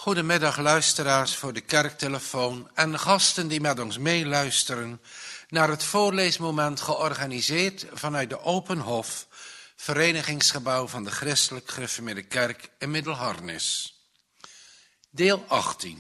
Goedemiddag luisteraars voor de kerktelefoon en gasten die met ons meeluisteren naar het voorleesmoment georganiseerd vanuit de Open Hof, verenigingsgebouw van de Christelijk Gereformeerde Kerk in Middelharnis. Deel 18.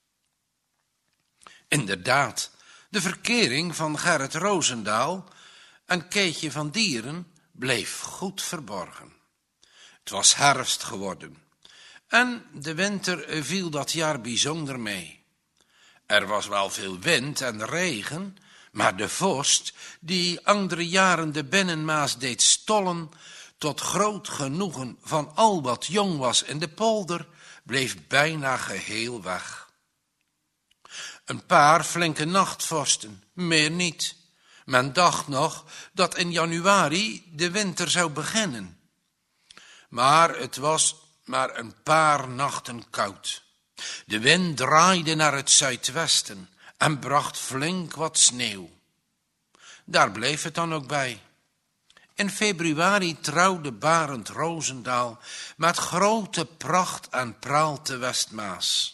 Inderdaad, de verkering van Gerrit Roosendaal en Keetje van Dieren bleef goed verborgen. Het was herfst geworden. En de winter viel dat jaar bijzonder mee. Er was wel veel wind en regen, maar de vorst, die andere jaren de binnenmaas deed stollen, tot groot genoegen van al wat jong was in de polder, bleef bijna geheel weg. Een paar flinke nachtvorsten, meer niet. Men dacht nog dat in januari de winter zou beginnen. Maar het was maar een paar nachten koud. De wind draaide naar het zuidwesten en bracht flink wat sneeuw. Daar bleef het dan ook bij. In februari trouwde Barend Roosendaal met grote pracht en praal te Westmaas.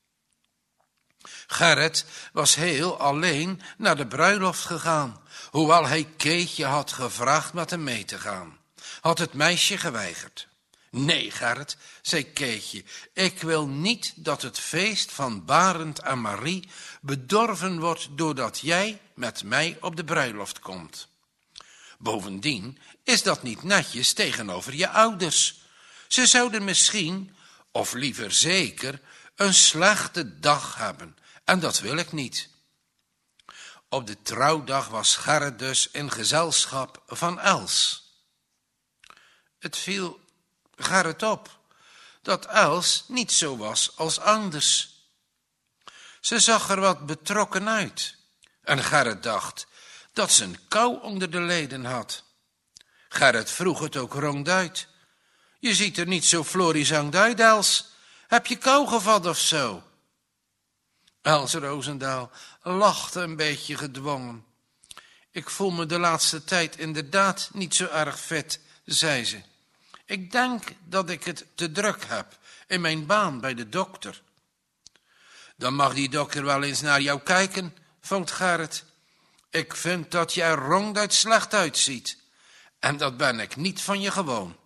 Gerrit was heel alleen naar de bruiloft gegaan, hoewel hij Keetje had gevraagd met hem mee te gaan. Had het meisje geweigerd. Nee, Gerrit, zei Keetje, ik wil niet dat het feest van Barend en Marie bedorven wordt doordat jij met mij op de bruiloft komt. Bovendien is dat niet netjes tegenover je ouders. Ze zouden misschien, of liever zeker, een slechte dag hebben en dat wil ik niet. Op de trouwdag was Gerrit dus in gezelschap van Els. Het viel Gerrit op dat Els niet zo was als anders. Ze zag er wat betrokken uit en Gerrit dacht dat ze een kou onder de leden had. Gerrit vroeg het ook ronduit. Je ziet er niet zo florisant uit, Els. Heb je kou gevat of zo? Els Roosendaal lachte een beetje gedwongen. Ik voel me de laatste tijd inderdaad niet zo erg fit, zei ze. Ik denk dat ik het te druk heb in mijn baan bij de dokter. Dan mag die dokter wel eens naar jou kijken, vond Gerrit. Ik vind dat je er ronduit slecht uitziet. En dat ben ik niet van je gewoon.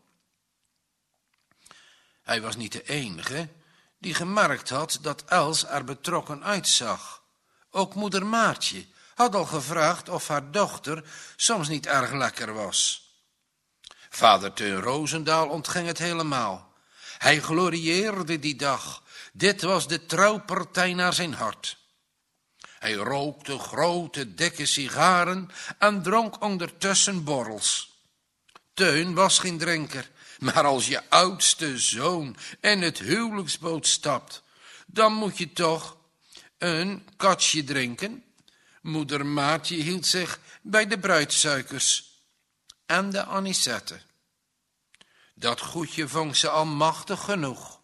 Hij was niet de enige die gemerkt had dat Els er betrokken uitzag. Ook moeder Maartje had al gevraagd of haar dochter soms niet erg lekker was. Vader Teun Roosendaal ontging het helemaal. Hij glorieerde die dag. Dit was de trouwpartij naar zijn hart. Hij rookte grote, dikke sigaren en dronk ondertussen borrels. Teun was geen drinker, maar als je oudste zoon in het huwelijksboot stapt, dan moet je toch een katsje drinken. Moeder Maartje hield zich bij de bruidsuikers en de anisette. Dat goedje vond ze al machtig genoeg.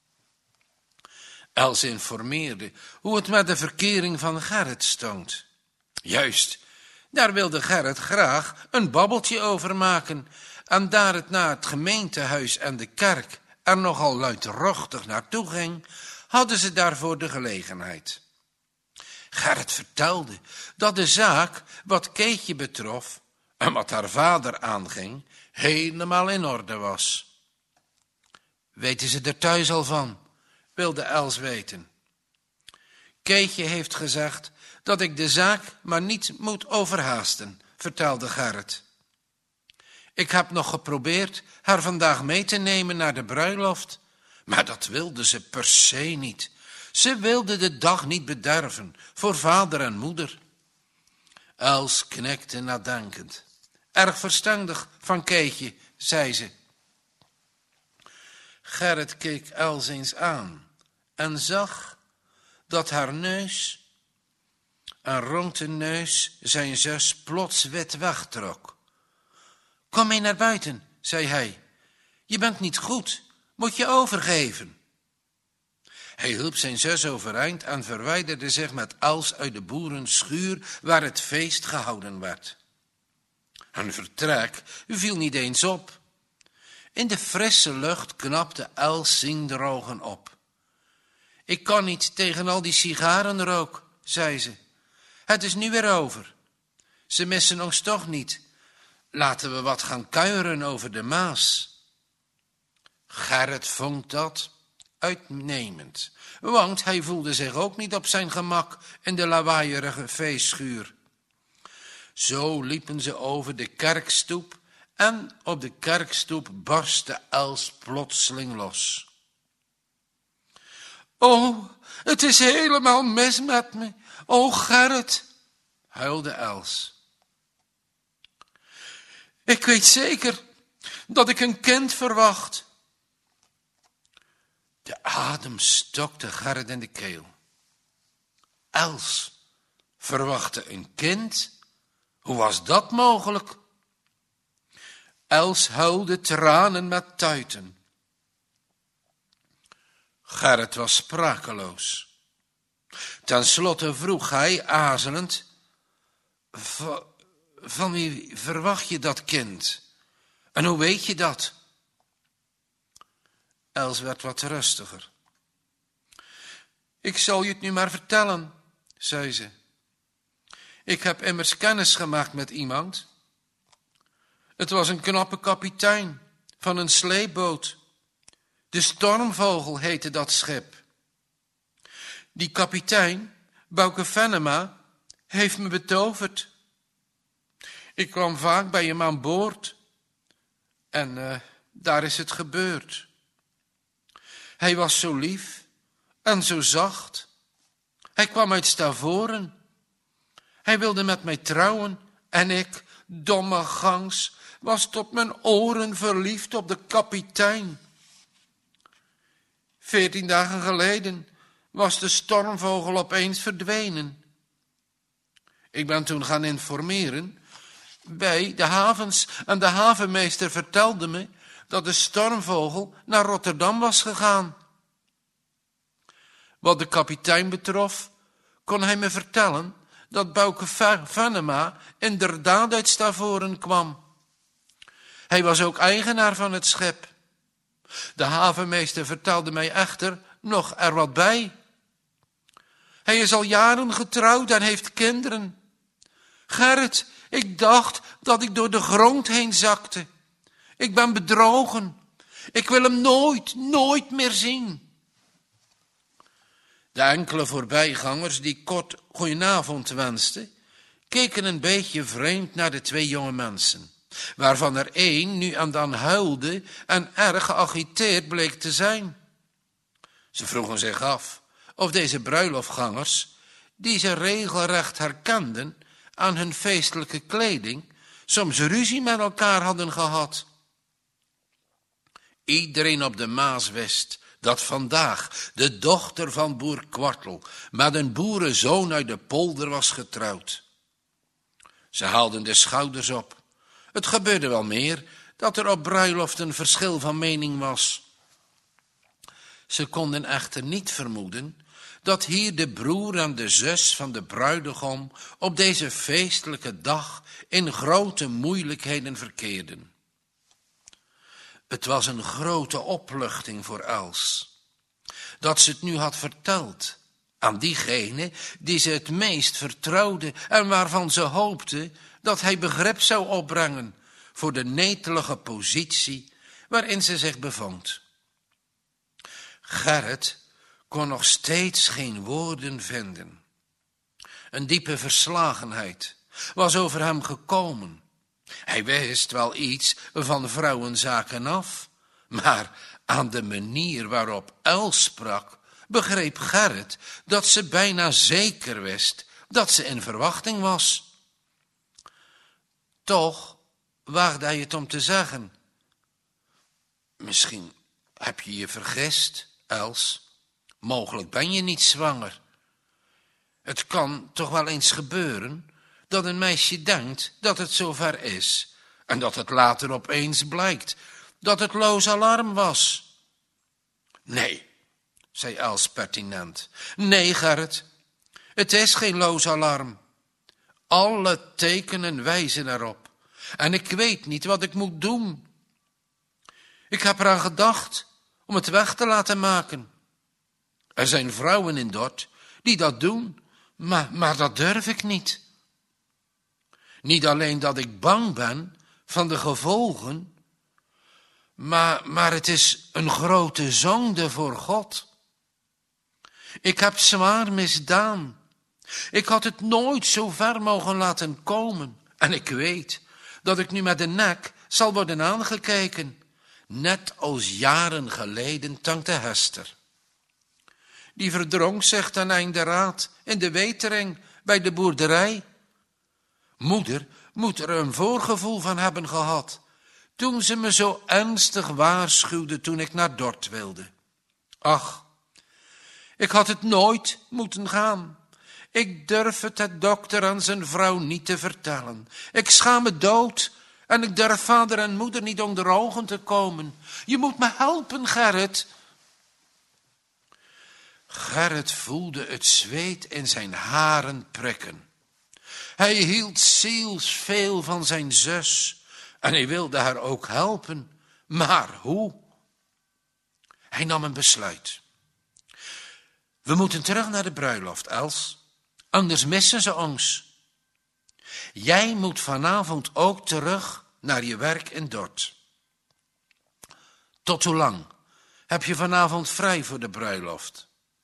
Els informeerde hoe het met de verkering van Gerrit stond. Juist, daar wilde Gerrit graag een babbeltje over maken, en daar het naar het gemeentehuis en de kerk er nogal luidruchtig naartoe ging, hadden ze daarvoor de gelegenheid. Gerrit vertelde dat de zaak wat Keetje betrof en wat haar vader aanging, helemaal in orde was. Weten ze er thuis al van? Wilde Els weten. Keetje heeft gezegd dat ik de zaak maar niet moet overhaasten, vertelde Gerrit. Ik heb nog geprobeerd haar vandaag mee te nemen naar de bruiloft, maar dat wilde ze per se niet. Ze wilde de dag niet bederven voor vader en moeder. Els knikte nadenkend. Erg verstandig van Keetje, zei ze. Gerrit keek Els eens aan en zag dat haar neus en rond de neus zijn zus plots wit wegtrok. Kom mee naar buiten, zei hij. Je bent niet goed, moet je overgeven. Hij hielp zijn zus overeind en verwijderde zich met Els uit de boerenschuur waar het feest gehouden werd. Hun vertrek viel niet eens op. In de frisse lucht knapte Els ziende ogen op. Ik kan niet tegen al die sigarenrook, zei ze. Het is nu weer over. Ze missen ons toch niet. Laten we wat gaan kuieren over de Maas. Gerrit vond dat uitnemend, want hij voelde zich ook niet op zijn gemak in de lawaaierige feestschuur. Zo liepen ze over de kerkstoep en op de kerkstoep barstte Els plotseling los. O, het is helemaal mis met me. O, Gerrit, huilde Els. Ik weet zeker dat ik een kind verwacht. De adem stokte Gerrit in de keel. Els verwachtte een kind? Hoe was dat mogelijk? Els huilde tranen met tuiten. Gerrit was sprakeloos. Ten slotte vroeg hij, aarzelend, van wie verwacht je dat kind? En hoe weet je dat? Els werd wat rustiger. Ik zal je het nu maar vertellen, zei ze. Ik heb immers kennis gemaakt met iemand. Het was een knappe kapitein van een sleepboot. De Stormvogel heette dat schip. Die kapitein, Bouke Venema, heeft me betoverd. Ik kwam vaak bij hem aan boord. En daar is het gebeurd. Hij was zo lief en zo zacht. Hij kwam uit Stavoren. Hij wilde met mij trouwen en ik, domme gans, was tot mijn oren verliefd op de kapitein. 14 dagen geleden was de Stormvogel opeens verdwenen. Ik ben toen gaan informeren bij de havens en de havenmeester vertelde me dat de Stormvogel naar Rotterdam was gegaan. Wat de kapitein betrof, kon hij me vertellen dat Bouke Venema inderdaad uit Stavoren kwam. Hij was ook eigenaar van het schip. De havenmeester vertelde mij echter nog er wat bij. Hij is al jaren getrouwd en heeft kinderen. Gerrit, ik dacht dat ik door de grond heen zakte. Ik ben bedrogen. Ik wil hem nooit meer zien. De enkele voorbijgangers die kort goedenavond wensten, keken een beetje vreemd naar de 2 jonge mensen, waarvan er 1 nu en dan huilde en erg geagiteerd bleek te zijn. Ze vroegen zich af of deze bruiloftgangers, die ze regelrecht herkenden aan hun feestelijke kleding, soms ruzie met elkaar hadden gehad. Iedereen op de Maas wist dat vandaag de dochter van boer Kwartel met een boerenzoon uit de polder was getrouwd. Ze haalden de schouders op. Het gebeurde wel meer dat er op bruiloft een verschil van mening was. Ze konden echter niet vermoeden dat hier de broer en de zus van de bruidegom op deze feestelijke dag in grote moeilijkheden verkeerden. Het was een grote opluchting voor Els, dat ze het nu had verteld aan diegene die ze het meest vertrouwde en waarvan ze hoopte dat hij begrip zou opbrengen voor de netelige positie waarin ze zich bevond. Gerrit kon nog steeds geen woorden vinden. Een diepe verslagenheid was over hem gekomen. Hij wist wel iets van vrouwenzaken af, maar aan de manier waarop Els sprak, begreep Gerrit dat ze bijna zeker wist dat ze in verwachting was. Toch waagde hij het om te zeggen: misschien heb je je vergist, Els. Mogelijk ben je niet zwanger. Het kan toch wel eens gebeuren dat een meisje denkt dat het zover is en dat het later opeens blijkt dat het loos alarm was. Nee, zei Els pertinent. Nee, Gerrit, het is geen loos alarm. Alle tekenen wijzen erop en ik weet niet wat ik moet doen. Ik heb eraan gedacht om het weg te laten maken. Er zijn vrouwen in Dort die dat doen, maar dat durf ik niet. Niet alleen dat ik bang ben van de gevolgen, maar het is een grote zonde voor God. Ik heb zwaar misdaan. Ik had het nooit zo ver mogen laten komen. En ik weet dat ik nu met de nek zal worden aangekeken. Net als jaren geleden tante Hester. Die verdronk zich ten einde raad in de wetering bij de boerderij. Moeder moet er een voorgevoel van hebben gehad toen ze me zo ernstig waarschuwde toen ik naar Dort wilde. Ach, ik had het nooit moeten gaan. Ik durf het de dokter en zijn vrouw niet te vertellen. Ik schaam me dood en ik durf vader en moeder niet onder ogen te komen. Je moet me helpen, Gerrit. Gerrit voelde het zweet in zijn haren prikken. Hij hield zielsveel van zijn zus en hij wilde haar ook helpen. Maar hoe? Hij nam een besluit. We moeten terug naar de bruiloft, Els. Anders missen ze ons. Jij moet vanavond ook terug naar je werk in Dort. Tot hoe lang heb je vanavond vrij voor de bruiloft?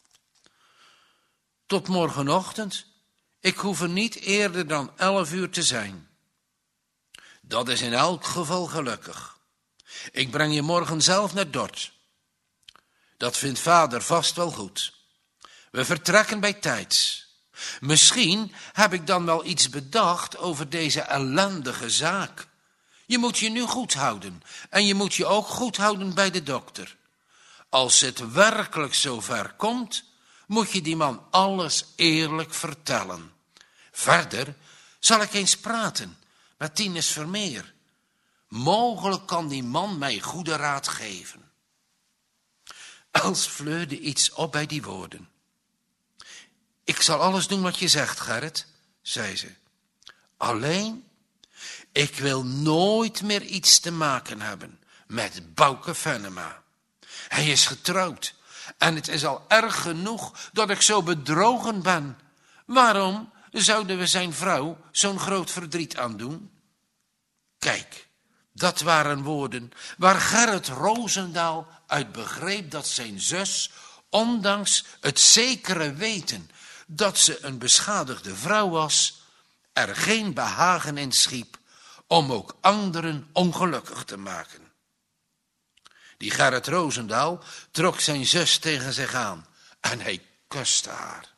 Tot morgenochtend. Ik hoef er niet eerder dan 11 uur te zijn. Dat is in elk geval gelukkig. Ik breng je morgen zelf naar Dort. Dat vindt vader vast wel goed. We vertrekken bij tijds. Misschien heb ik dan wel iets bedacht over deze ellendige zaak. Je moet je nu goed houden en je moet je ook goed houden bij de dokter. Als het werkelijk zover komt, moet je die man alles eerlijk vertellen. Verder zal ik eens praten met Tinus Vermeer. Mogelijk kan die man mij goede raad geven. Els fleurde iets op bij die woorden. Ik zal alles doen wat je zegt, Gerrit, zei ze. Alleen, ik wil nooit meer iets te maken hebben met Bouke Venema. Hij is getrouwd en het is al erg genoeg dat ik zo bedrogen ben. Waarom zouden we zijn vrouw zo'n groot verdriet aandoen? Kijk, dat waren woorden waar Gerrit Roosendaal uit begreep dat zijn zus, ondanks het zekere weten dat ze een beschadigde vrouw was, er geen behagen in schiep om ook anderen ongelukkig te maken. Die Gerrit Roosendaal trok zijn zus tegen zich aan en hij kuste haar.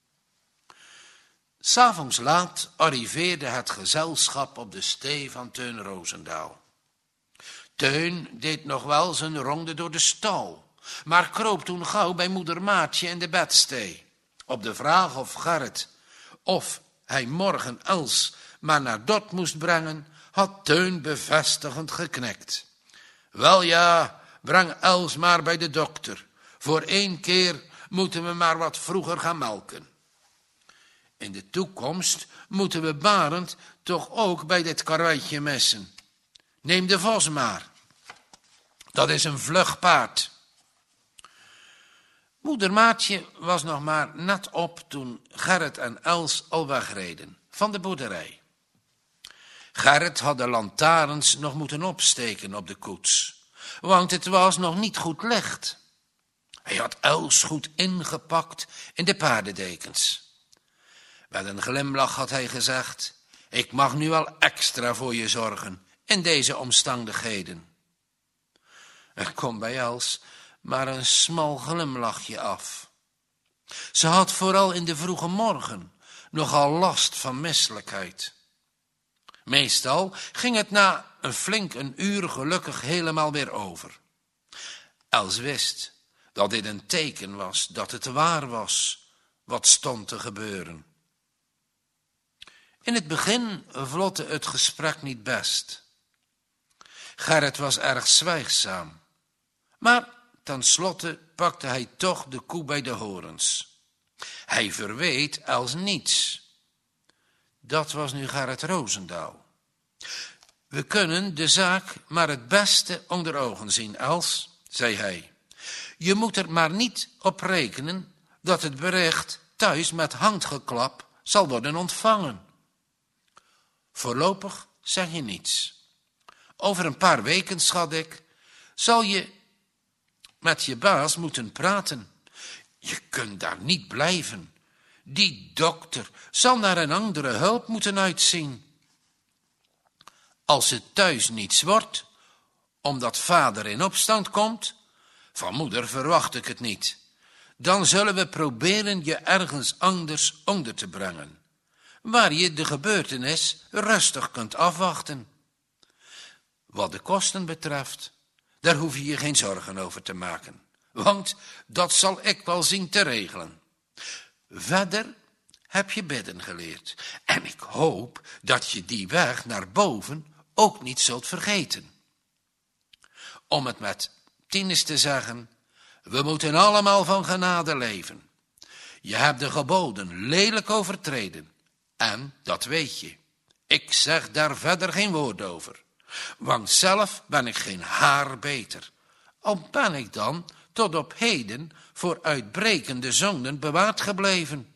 'S Avonds laat arriveerde het gezelschap op de stee van Teun Roosendaal. Teun deed nog wel zijn ronde door de stal, maar kroop toen gauw bij moeder Maartje in de bedstee. Op de vraag of Gerrit of hij morgen Els maar naar Dort moest brengen, had Teun bevestigend geknikt. Wel ja, breng Els maar bij de dokter. Voor 1 keer moeten we maar wat vroeger gaan melken. In de toekomst moeten we Barend toch ook bij dit karweitje missen. Neem de Vos maar. Dat is een vlug paard. Moeder Maartje was nog maar net op toen Gerrit en Els al wegreden van de boerderij. Gerrit had de lantaarns nog moeten opsteken op de koets, want het was nog niet goed licht. Hij had Els goed ingepakt in de paardendekens. Met een glimlach had hij gezegd: ik mag nu wel extra voor je zorgen in deze omstandigheden. Er kwam bij Els maar een smal glimlachje af. Ze had vooral in de vroege morgen nogal last van misselijkheid. Meestal ging het na een uur gelukkig helemaal weer over. Els wist dat dit een teken was dat het waar was wat stond te gebeuren. In het begin vlotte het gesprek niet best. Gerrit was erg zwijgzaam, maar tenslotte pakte hij toch de koe bij de horens. Hij verweet Els niets. Dat was nu Gerrit Roosendaal. We kunnen de zaak maar het beste onder ogen zien, Els, zei hij. Je moet er maar niet op rekenen dat het bericht thuis met handgeklap zal worden ontvangen. Voorlopig zeg je niets. Over een paar weken, schat ik, zal je met je baas moeten praten. Je kunt daar niet blijven. Die dokter zal naar een andere hulp moeten uitzien. Als het thuis niets wordt, omdat vader in opstand komt, van moeder verwacht ik het niet, dan zullen we proberen je ergens anders onder te brengen, waar je de gebeurtenis rustig kunt afwachten. Wat de kosten betreft, daar hoef je je geen zorgen over te maken, want dat zal ik wel zien te regelen. Verder heb je bidden geleerd en ik hoop dat je die weg naar boven ook niet zult vergeten. Om het met Tinus te zeggen, we moeten allemaal van genade leven. Je hebt de geboden lelijk overtreden en dat weet je. Ik zeg daar verder geen woord over, want zelf ben ik geen haar beter. Al ben ik dan tot op heden voor uitbrekende zonden bewaard gebleven.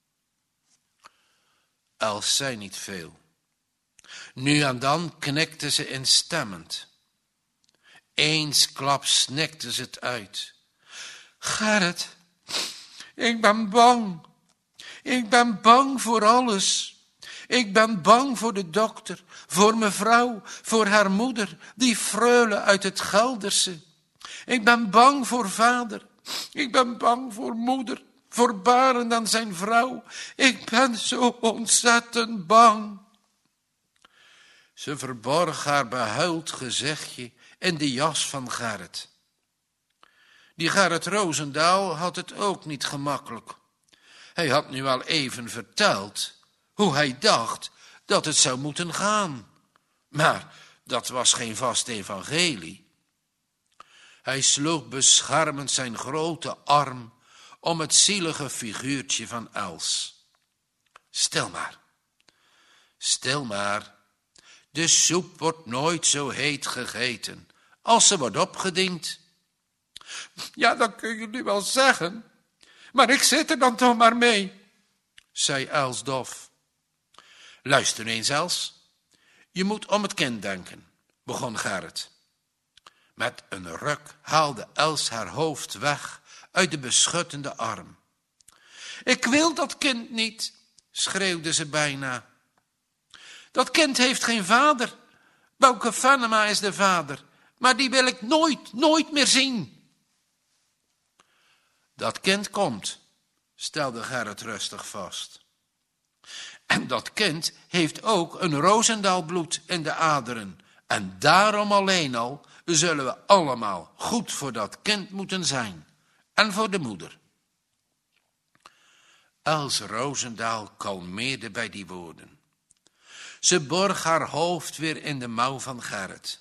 Els zei niet veel. Nu en dan knikte ze instemmend. Eensklaps snikte ze het uit. Gerrit, ik ben bang. Ik ben bang voor alles. Ik ben bang voor de dokter, voor mevrouw, voor haar moeder, die freule uit het Gelderse. Ik ben bang voor vader. Ik ben bang voor moeder, voor Barend en zijn vrouw. Ik ben zo ontzettend bang. Ze verborg haar behuild gezichtje in de jas van Gerrit. Die Gerrit Roosendaal had het ook niet gemakkelijk. Hij had nu al even verteld hoe hij dacht dat het zou moeten gaan. Maar dat was geen vast evangelie. Hij sloeg beschermend zijn grote arm om het zielige figuurtje van Els. Stil maar. Stil maar. De soep wordt nooit zo heet gegeten als ze wordt opgediend. Ja, dat kun je nu wel zeggen, maar ik zit er dan toch maar mee, zei Els dof. Luister eens, Els. Je moet om het kind denken, begon Gerrit. Met een ruk haalde Els haar hoofd weg uit de beschuttende arm. Ik wil dat kind niet, schreeuwde ze bijna. Dat kind heeft geen vader. Bouke Venema is de vader, maar die wil ik nooit meer zien. Dat kind komt, stelde Gerrit rustig vast. En dat kind heeft ook een Roosendaalbloed in de aderen. En daarom alleen al zullen we allemaal goed voor dat kind moeten zijn. En voor de moeder. Els Roosendaal kalmeerde bij die woorden. Ze borg haar hoofd weer in de mouw van Gerrit.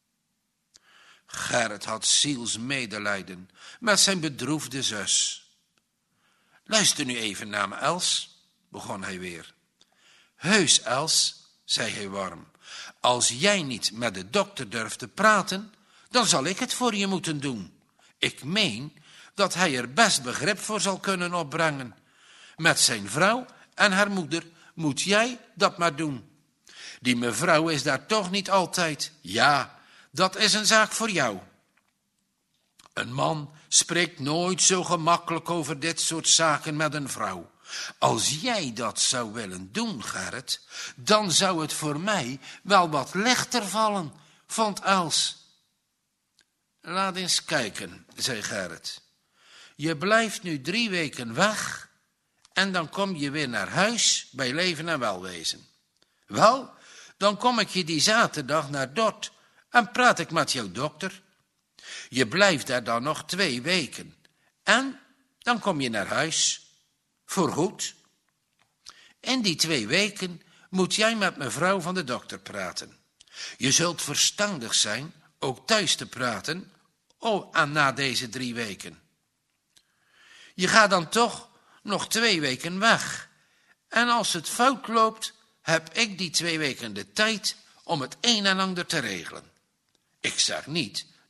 Gerrit had zielsmedelijden met zijn bedroefde zus. Luister nu even naar me, Els, begon hij weer. Heus, Els, zei hij warm, als jij niet met de dokter durft te praten, dan zal ik het voor je moeten doen. Ik meen dat hij er best begrip voor zal kunnen opbrengen. Met zijn vrouw en haar moeder moet jij dat maar doen. Die mevrouw is daar toch niet altijd. Ja, dat is een zaak voor jou. Een man spreekt nooit zo gemakkelijk over dit soort zaken met een vrouw. Als jij dat zou willen doen, Gerrit, dan zou het voor mij wel wat lichter vallen, vond Els. Laat eens kijken, zei Gerrit. Je blijft nu 3 weken weg en dan kom je weer naar huis bij leven en welwezen. Wel, dan kom ik je die zaterdag naar Dort en praat ik met jouw dokter. Je blijft daar dan nog 2 weken en dan kom je naar huis. Voorgoed. In die 2 weken moet jij met mevrouw van de dokter praten. Je zult verstandig zijn ook thuis te praten, en na deze 3 weken. Je gaat dan toch nog 2 weken weg. En als het fout loopt, heb ik die 2 weken de tijd om het een en ander te regelen. Ik zeg niet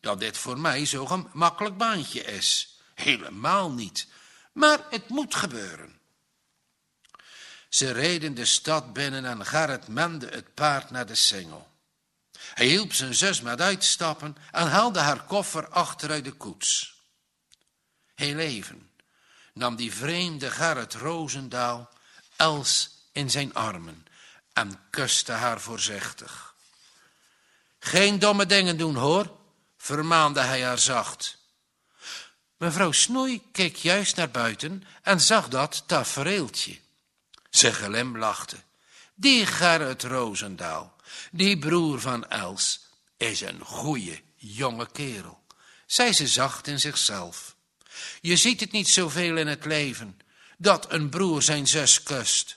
dat dit voor mij zo'n gemakkelijk baantje is. Helemaal niet, maar het moet gebeuren. Ze reden de stad binnen en Gerrit mende het paard naar de singel. Hij hielp zijn zus met uitstappen en haalde haar koffer achteruit de koets. Heel even nam die vreemde Gerrit Rosendaal Els in zijn armen en kuste haar voorzichtig. Geen domme dingen doen, hoor, vermaande hij haar zacht. Mevrouw Snoei keek juist naar buiten en zag dat tafereeltje. Ze glimlachte. Die Gerrit Rosendaal, die broer van Els, is een goeie jonge kerel, zei ze zacht in zichzelf. Je ziet het niet zoveel in het leven, dat een broer zijn zus kust.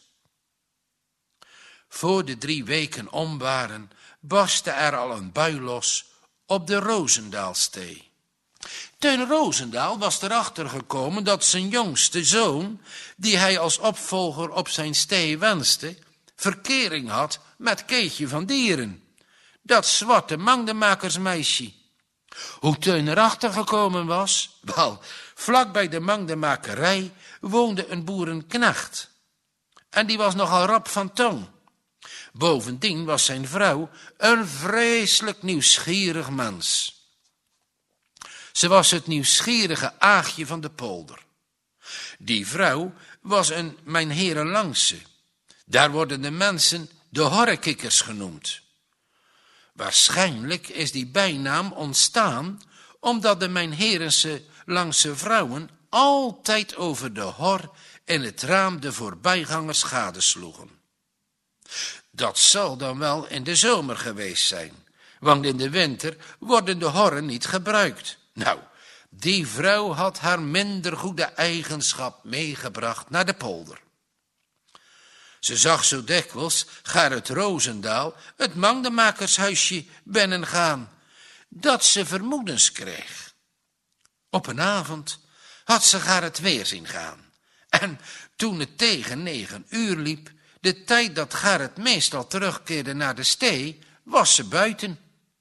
Voor de 3 weken om waren, barstte er al een bui los op de Rosendaalstee. Teun Rosendaal was erachter gekomen dat zijn jongste zoon, die hij als opvolger op zijn stee wenste, verkering had met Keetje van Dieren, dat zwarte mangdemakersmeisje. Hoe Teun erachter gekomen was? Wel, vlak bij de mangdemakerij woonde een boerenknecht. En die was nogal rap van tong. Bovendien was zijn vrouw een vreselijk nieuwsgierig mens. Ze was het nieuwsgierige aagje van de polder. Die vrouw was een mijnheer Langse. Daar worden de mensen de horrekikkers genoemd. Waarschijnlijk is die bijnaam ontstaan omdat de mijnherense Langse vrouwen altijd over de hor in het raam de voorbijgangers gadesloegen. Dat zal dan wel in de zomer geweest zijn, want in de winter worden de horren niet gebruikt. Nou, die vrouw had haar minder goede eigenschap meegebracht naar de polder. Ze zag zo dikwijls Gerrit Rosendaal het mangdemakershuisje binnengaan, dat ze vermoedens kreeg. Op een avond had ze Gerrit weer zien gaan. En toen het tegen 9 uur liep, de tijd dat Gerrit meestal terugkeerde naar de stee, was ze buiten.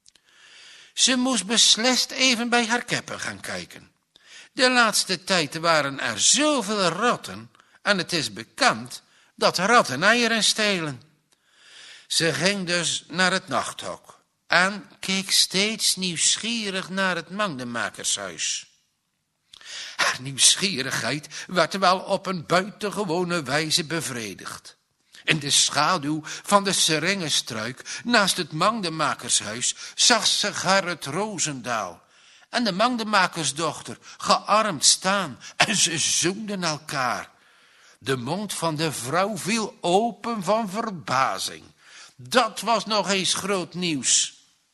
Ze moest beslist even bij haar keppen gaan kijken. De laatste tijd waren er zoveel ratten en het is bekend dat ratten eieren stelen. Ze ging dus naar het nachthok en keek steeds nieuwsgierig naar het mangdemakershuis. Haar nieuwsgierigheid werd wel op een buitengewone wijze bevredigd. In de schaduw van de seringenstruik naast het mangdemakershuis zag ze Gerrit Rosendaal en de mangdemakersdochter gearmd staan en ze zoenden elkaar. De mond van de vrouw viel open van verbazing. Dat was nog eens groot nieuws.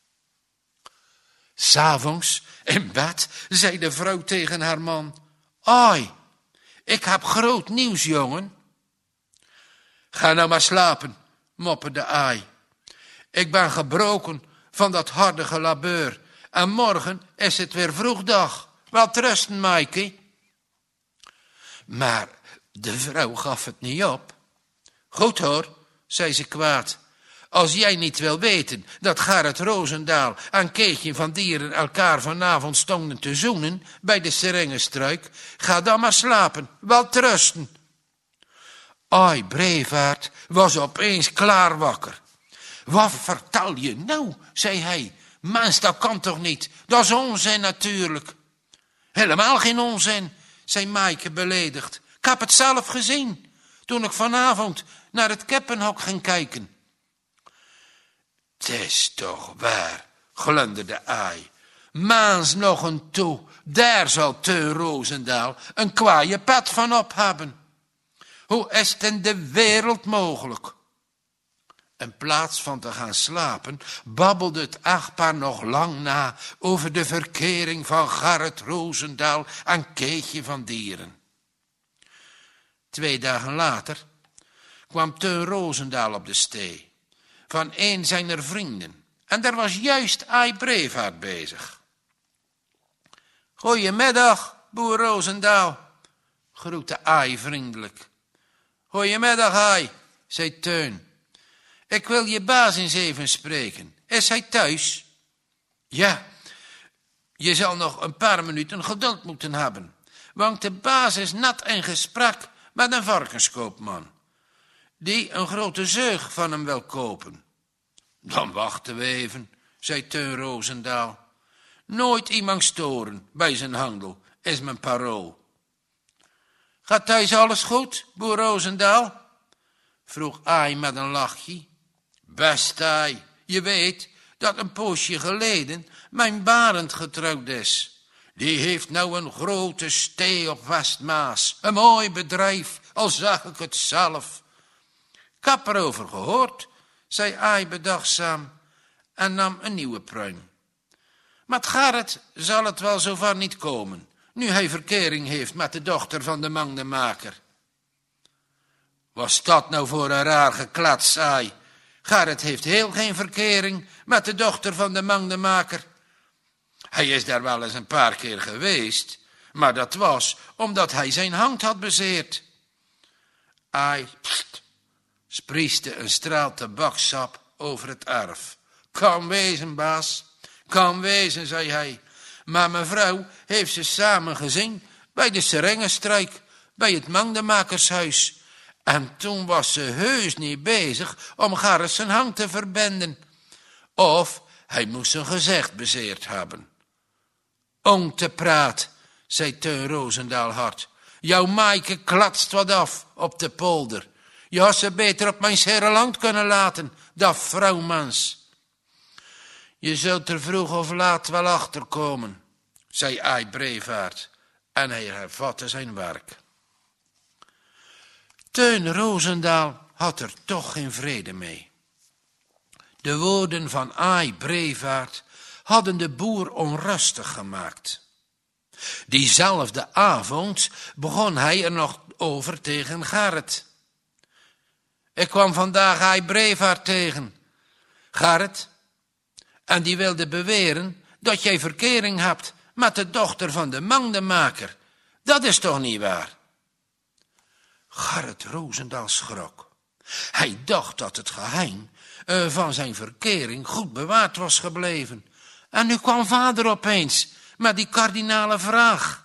'S Avonds in bed zei de vrouw tegen haar man: "Ai, ik heb groot nieuws, jongen." "Ga nou maar slapen," mopperde Ai. "Ik ben gebroken van dat harde gelabeur en morgen is het weer vroegdag. Wel trusten, Maaike." Maar de vrouw gaf het niet op. "Goed hoor," zei ze kwaad. "Als jij niet wil weten dat Gerrit Rosendaal en Keetje van Dieren elkaar vanavond stonden te zoenen bij de seringenstruik, ga dan maar slapen, wel trusten." Ai Brevaart was opeens klaar wakker. "Wat vertel je nou?" zei hij. "Mens, dat kan toch niet? Dat is onzin natuurlijk." "Helemaal geen onzin," zei Maaike beledigd. "Ik heb het zelf gezien, toen ik vanavond naar het kippenhok ging kijken." "Het is toch waar," glunderde Ai. "Maans nog een toe, daar zal Teun Rosendaal een kwaaie pet van op hebben. Hoe is het in de wereld mogelijk?" In plaats van te gaan slapen, babbelde het echtpaar nog lang na over de verkering van Gerrit Rosendaal en Keetje van Dieren. 2 dagen later kwam Teun Rosendaal op de stee van een zijner vrienden en daar was juist Ai Brevaart bezig. "Goeiemiddag, boer Rosendaal," groette Ai vriendelijk. "Goeiemiddag, Ai," zei Teun. "Ik wil je baas eens even spreken. Is hij thuis?" "Ja, Je zal nog een paar minuten geduld moeten hebben, want de baas is net in gesprek met een varkenskoopman, die een grote zeug van hem wil kopen. Dan wachten we even, zei Teun Roosendaal. Nooit iemand storen bij zijn handel is mijn parool. Gaat thuis alles goed, boer Roosendaal? Vroeg Ai met een lachje. Best Ai, je weet dat een poosje geleden mijn Barend getrouwd is. Die heeft nou een grote stee op Westmaas, een mooi bedrijf, al zag ik het zelf. Ik heb erover gehoord, zei Ai bedachtzaam en nam een nieuwe pruim. Met Gerrit zal het wel zover niet komen, nu hij verkering heeft met de dochter van de mandenmaker. Was dat nou voor een raar geklats, Ai? Gerrit heeft heel geen verkering met de dochter van de mandenmaker. Hij is daar wel eens een paar keer geweest, maar dat was omdat hij zijn hand had bezeerd. Ai sprieste een straal tabakssap over het erf. Kan wezen, baas, kan wezen, zei hij. Maar mevrouw heeft ze samen gezien bij de Serengenstrijk, bij het mandenmakershuis. En toen was ze heus niet bezig om Gerrit zijn hand te verbinden. Of hij moest zijn gezicht bezeerd hebben. Om te praat, zei Teun Roosendaal hard. Jouw maaike klatst wat af op de polder. Je had ze beter op mijn serreland kunnen laten, dat vrouwmans. Je zult er vroeg of laat wel achterkomen, zei Ai Brevaart, en hij hervatte zijn werk. Teun Roosendaal had er toch geen vrede mee. De woorden van Ai Brevaart hadden de boer onrustig gemaakt. Diezelfde avond begon hij er nog over tegen Gerrit. Ik kwam vandaag Ai Brevaart tegen, Gerrit, en die wilde beweren dat jij verkering hebt met de dochter van de mandenmaker. Dat is toch niet waar? Gerrit Roosendaal schrok. Hij dacht dat het geheim van zijn verkering goed bewaard was gebleven. En nu kwam vader opeens met die kardinale vraag.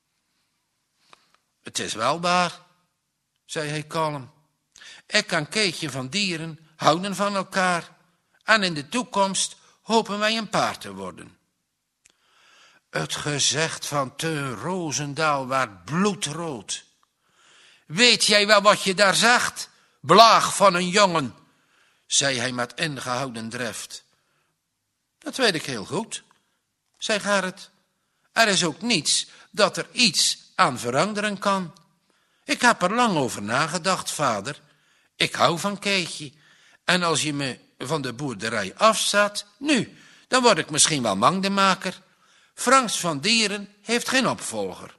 Het is wel waar, zei hij kalm. Ik en Keetje van Dieren houden van elkaar. En in de toekomst hopen wij een paar te worden. Het gezicht van Teun Roosendaal werd bloedrood. Weet jij wel wat je daar zegt, blaag van een jongen, zei hij met ingehouden drift. Dat weet ik heel goed, zei Gerrit. Er is ook niets dat er iets aan veranderen kan. Ik heb er lang over nagedacht, vader. Ik hou van Keetje. En als je me van de boerderij afzet, nu, dan word ik misschien wel mandenmaker. Frans van Dieren heeft geen opvolger.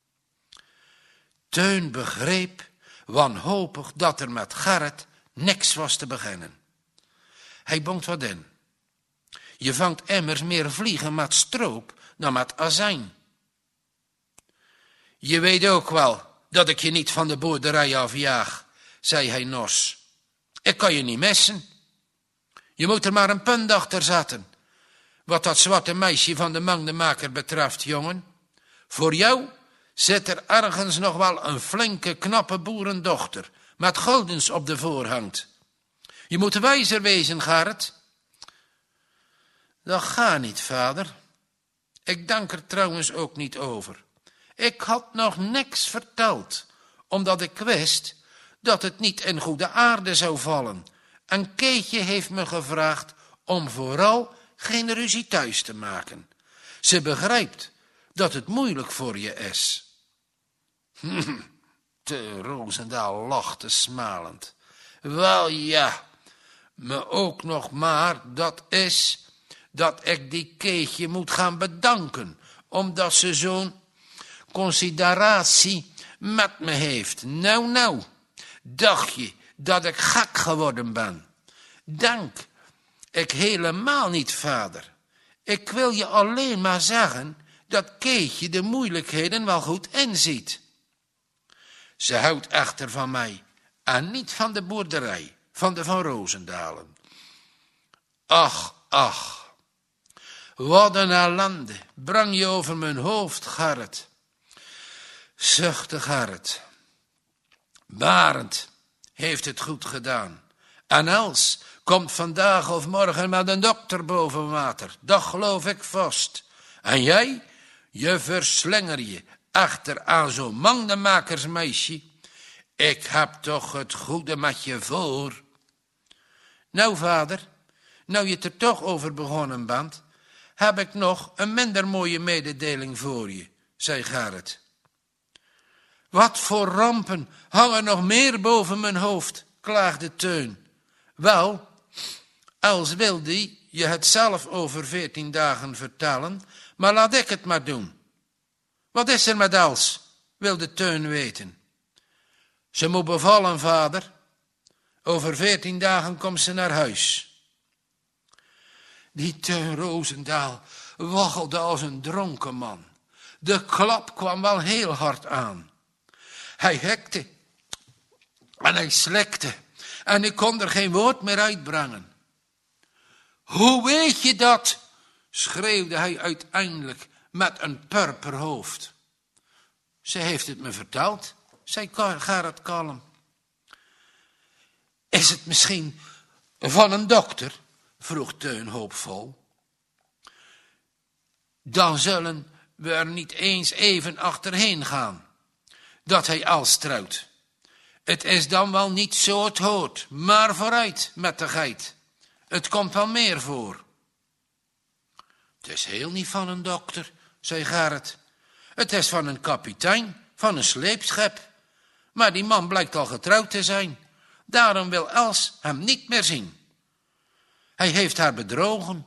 Teun begreep wanhopig dat er met Gerrit niks was te beginnen. Hij bonkt wat in. Je vangt immers meer vliegen met stroop dan met azijn. Je weet ook wel dat ik je niet van de boerderij afjaag, zei hij nors. Ik kan je niet missen. Je moet er maar een punt achter zetten. Wat dat zwarte meisje van de mandenmaker betreft, jongen. Voor jou zit er ergens nog wel een flinke, knappe boerendochter, met guldens op de voorhand. Je moet wijzer wezen, Gerrit. Dat gaat niet, vader. Ik dank er trouwens ook niet over. Ik had nog niks verteld, omdat ik wist dat het niet in goede aarde zou vallen. En Keetje heeft me gevraagd om vooral geen ruzie thuis te maken. Ze begrijpt dat het moeilijk voor je is. Teun Roosendaal lachte smalend. Wel ja, me ook nog maar, dat is dat ik die Keetje moet gaan bedanken, omdat ze zo'n consideratie met me heeft. Nou, dacht je dat ik gek geworden ben? Dank ik helemaal niet, vader. Ik wil je alleen maar zeggen dat Keetje de moeilijkheden wel goed inziet. Ze houdt echter van mij en niet van de boerderij, van de Van Roosendalen. Ach, Wat een ellende, brang je over mijn hoofd, Gerrit. Zuchtte Gerrit. Barend heeft het goed gedaan. En Els komt vandaag of morgen met een dokter boven water. Dat geloof ik vast. En jij, je verslinger je achter aan zo'n mandenmakersmeisje. Ik heb toch het goede met je voor. Nou, vader, nou je het er toch over begonnen bent, heb ik nog een minder mooie mededeling voor je, zei Gerrit. Wat voor rampen hangen nog meer boven mijn hoofd, klaagde Teun. Wel, Els wilde je het zelf over 14 dagen vertellen, maar laat ik het maar doen. Wat is er met Els, wilde Teun weten. Ze moet bevallen, vader. Over 14 dagen komt ze naar huis. Die Teun Roosendaal waggelde als een dronken man. De klap kwam wel heel hard aan. Hij hekte en hij slikte en ik kon er geen woord meer uitbrengen. Hoe weet je dat? Schreeuwde hij uiteindelijk met een purper hoofd. Ze heeft het me verteld, zei Gerrit kalm. Is het misschien van een dokter? Vroeg Teun hoopvol. Dan zullen we er niet eens even achterheen gaan, dat hij Els trouwt. Het is dan wel niet zo het hoort, maar vooruit met de geit. Het komt wel meer voor. Het is heel niet van een dokter, zei Gerrit. Het is van een kapitein, van een sleepschip. Maar die man blijkt al getrouwd te zijn. Daarom wil Els hem niet meer zien. Hij heeft haar bedrogen.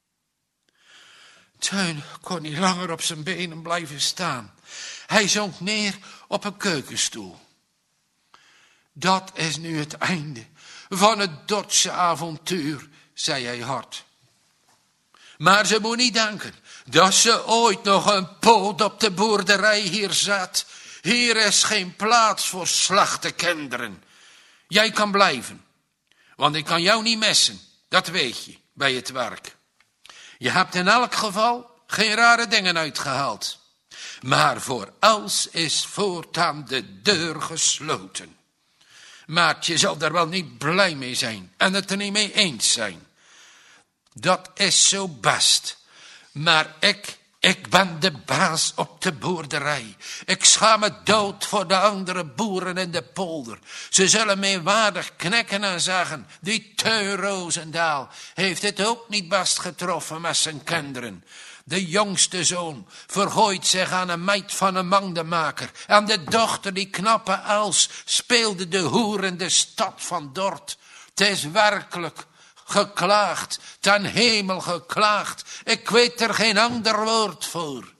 Teun kon niet langer op zijn benen blijven staan. Hij zonk neer op een keukenstoel. Dat is nu het einde van het Dordtse avontuur, zei hij hard. Maar ze moet niet denken dat ze ooit nog een poot op de boerderij hier zat. Hier is geen plaats voor slechte kinderen. Jij kan blijven, want ik kan jou niet missen, dat weet je, bij het werk. Je hebt in elk geval geen rare dingen uitgehaald. Maar voor Els is voortaan de deur gesloten. Maartje zal daar wel niet blij mee zijn en het er niet mee eens zijn. Dat is zo best. Maar ik ben de baas op de boerderij. Ik schaam me dood voor de andere boeren in de polder. Ze zullen mij waardig knikken en zeggen, die Teun Roosendaal heeft het ook niet best getroffen met zijn kinderen. De jongste zoon vergooit zich aan een meid van een mandenmaker. En de dochter, die knappe Els, speelde de hoer in de stad van Dort. Het is werkelijk geklaagd, ten hemel geklaagd. Ik weet er geen ander woord voor.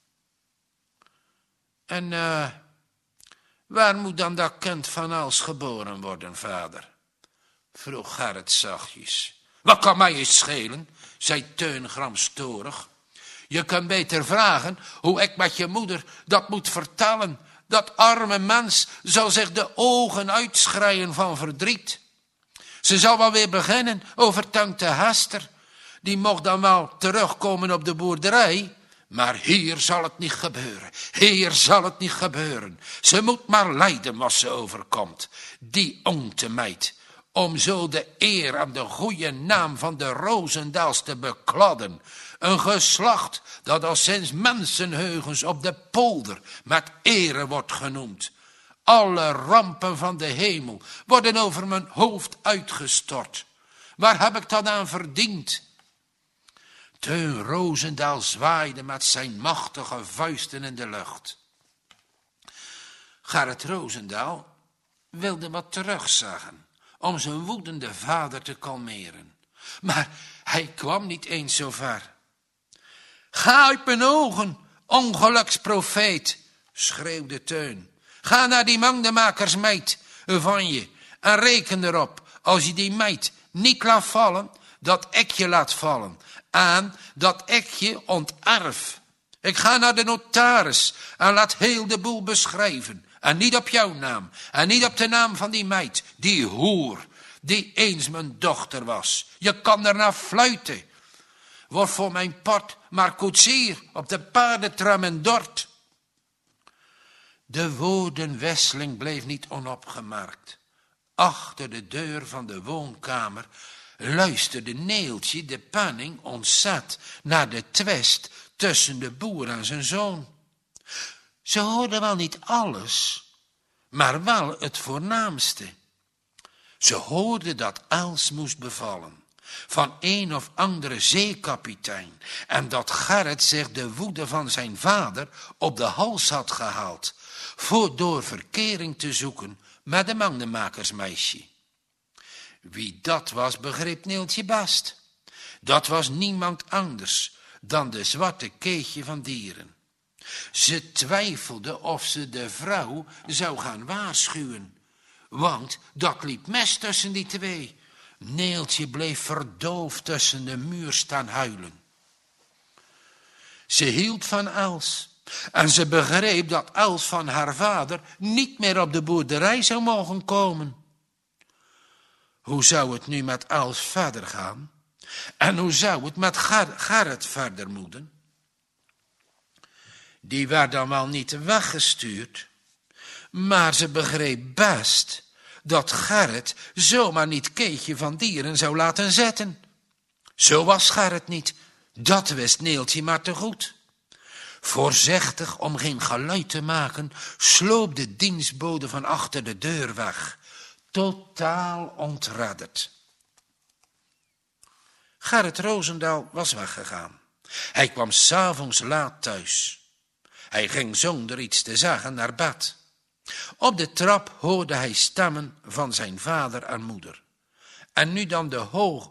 En waar moet dan dat kind van Els geboren worden, vader? Vroeg Gerrit zachtjes. Wat kan mij eens schelen, zei Teun gramstorig. Je kunt beter vragen hoe ik met je moeder dat moet vertellen. Dat arme mens zal zich de ogen uitschreien van verdriet. Ze zal wel weer beginnen over tante Hester. Die mocht dan wel terugkomen op de boerderij. Maar hier zal het niet gebeuren. Hier zal het niet gebeuren. Ze moet maar lijden wat ze overkomt. Die ontemeid. Om zo de eer en de goede naam van de Roosendaals te bekladden. Een geslacht dat al sinds mensenheugens op de polder met ere wordt genoemd. Alle rampen van de hemel worden over mijn hoofd uitgestort. Waar heb ik dat aan verdiend? Teun Roosendaal zwaaide met zijn machtige vuisten in de lucht. Gerrit Roosendaal wilde wat terugzeggen om zijn woedende vader te kalmeren. Maar hij kwam niet eens zo ver. Ga uit mijn ogen, ongeluksprofeet, schreeuwde Teun. Ga naar die mandenmakersmeid van je en reken erop, als je die meid niet laat vallen, dat ik je laat vallen en dat ik je onterf. Ik ga naar de notaris en laat heel de boel beschrijven. En niet op jouw naam en niet op de naam van die meid, die hoer, die eens mijn dochter was. Je kan ernaar fluiten. Word voor mijn part maar koetsier op de paardentram en Dort. De woordenwisseling bleef niet onopgemerkt. Achter de deur van de woonkamer luisterde Neeltje de Panning ontzet naar de twist tussen de boer en zijn zoon. Ze hoorde wel niet alles, maar wel het voornaamste. Ze hoorde dat Els moest bevallen van een of andere zeekapitein en dat Gerrit zich de woede van zijn vader op de hals had gehaald voor door verkering te zoeken met de mandenmakersmeisje. Wie dat was, begreep Neeltje best. Dat was niemand anders dan de zwarte Keetje van Dieren. Ze twijfelde of ze de vrouw zou gaan waarschuwen, want dat liep mes tussen die twee. Neeltje bleef verdoofd tussen de muur staan huilen. Ze hield van Els en ze begreep dat Els van haar vader niet meer op de boerderij zou mogen komen. Hoe zou het nu met Els verder gaan? En hoe zou het met Gerrit verder moeten? Die werd dan wel niet weggestuurd, maar ze begreep best dat Gerrit zomaar niet Keetje van Dieren zou laten zetten. Zo was Gerrit niet, dat wist Neeltje maar te goed. Voorzichtig om geen geluid te maken, sloop de dienstbode van achter de deur weg, totaal ontredderd. Gerrit Roosendaal was weggegaan. Hij kwam 's avonds laat thuis. Hij ging zonder iets te zeggen naar bed. Op de trap hoorde hij stemmen van zijn vader en moeder. En nu dan de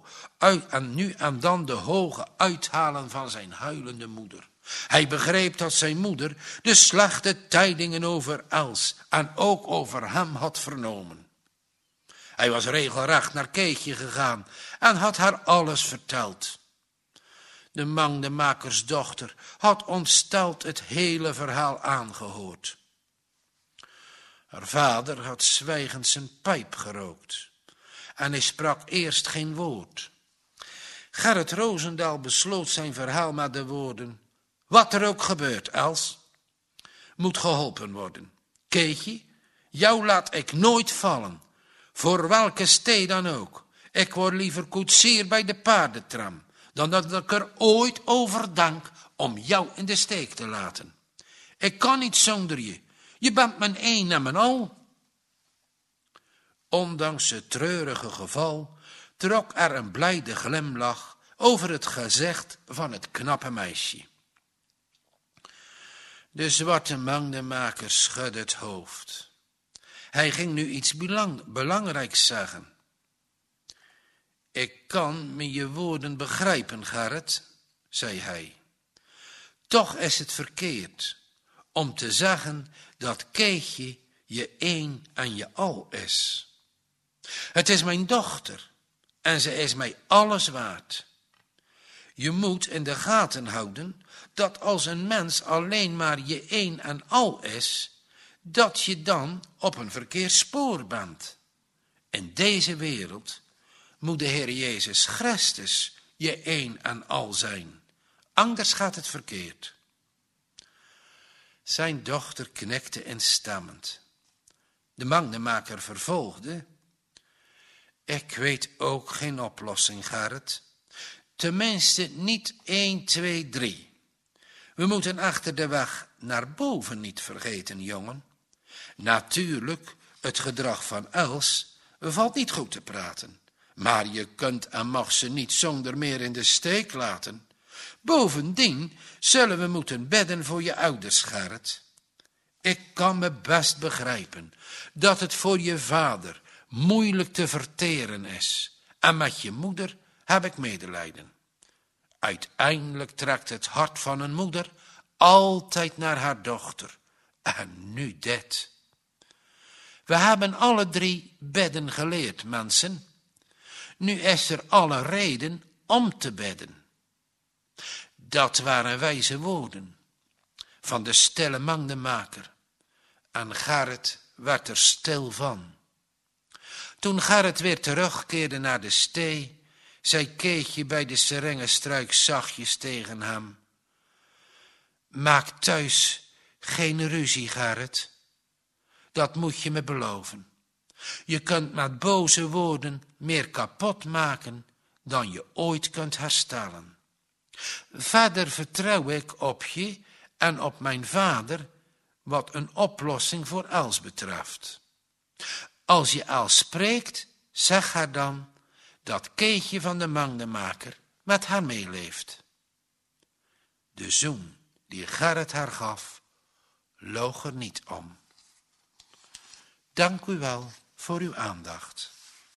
hoge uithalen van zijn huilende moeder. Hij begreep dat zijn moeder de slechte tijdingen over Els en ook over hem had vernomen. Hij was regelrecht naar Keetje gegaan en had haar alles verteld. De mandenmakersdochter had ontsteld het hele verhaal aangehoord. Haar vader had zwijgend zijn pijp gerookt en hij sprak eerst geen woord. Gerrit Roosendaal besloot zijn verhaal met de woorden: wat er ook gebeurt, Els, moet geholpen worden. Keetje, jou laat ik nooit vallen, voor welke stee dan ook. Ik word liever koetsier bij de paardentram, dan dat ik er ooit over denk om jou in de steek te laten. Ik kan niet zonder je. Je bent mijn een en mijn al. Ondanks het treurige geval trok er een blijde glimlach over het gezicht van het knappe meisje. De zwarte mandenmaker schudde het hoofd. Hij ging nu iets belangrijks zeggen. Ik kan me je woorden begrijpen, Gerrit, zei hij. Toch is het verkeerd om te zeggen dat Keetje je een en je al is. Het is mijn dochter en ze is mij alles waard. Je moet in de gaten houden dat als een mens alleen maar je een en al is, dat je dan op een verkeerd spoor bent. In deze wereld moet de Heer Jezus Christus je een en al zijn. Anders gaat het verkeerd. Zijn dochter knikte instemmend. De mandenmaker vervolgde: ik weet ook geen oplossing, Gerrit. Tenminste niet 1, 2, 3. We moeten achter de weg naar boven niet vergeten, jongen. Natuurlijk, het gedrag van Els valt niet goed te praten. Maar je kunt en mag ze niet zonder meer in de steek laten. Bovendien zullen we moeten bidden voor je ouders, Gerrit. Ik kan me best begrijpen dat het voor je vader moeilijk te verteren is. En met je moeder heb ik medelijden. Uiteindelijk trekt het hart van een moeder altijd naar haar dochter. En nu dit. We hebben alle 3 bidden geleerd, mensen. Nu is er alle reden om te bidden. Dat waren wijze woorden van de stille mandenmaker. En Gerrit werd er stil van. Toen Gerrit weer terugkeerde naar de stee, zei Keetje bij de serengestruik zachtjes tegen hem. Maak thuis geen ruzie, Gerrit. Dat moet je me beloven. Je kunt met boze woorden meer kapot maken dan je ooit kunt herstellen. Verder vertrouw ik op je en op mijn vader wat een oplossing voor Els betreft. Als je Els spreekt, zeg haar dan dat Keetje van de Mandenmaker met haar meeleeft. De zoen die Gerrit haar gaf, loog er niet om. Dank u wel voor uw aandacht.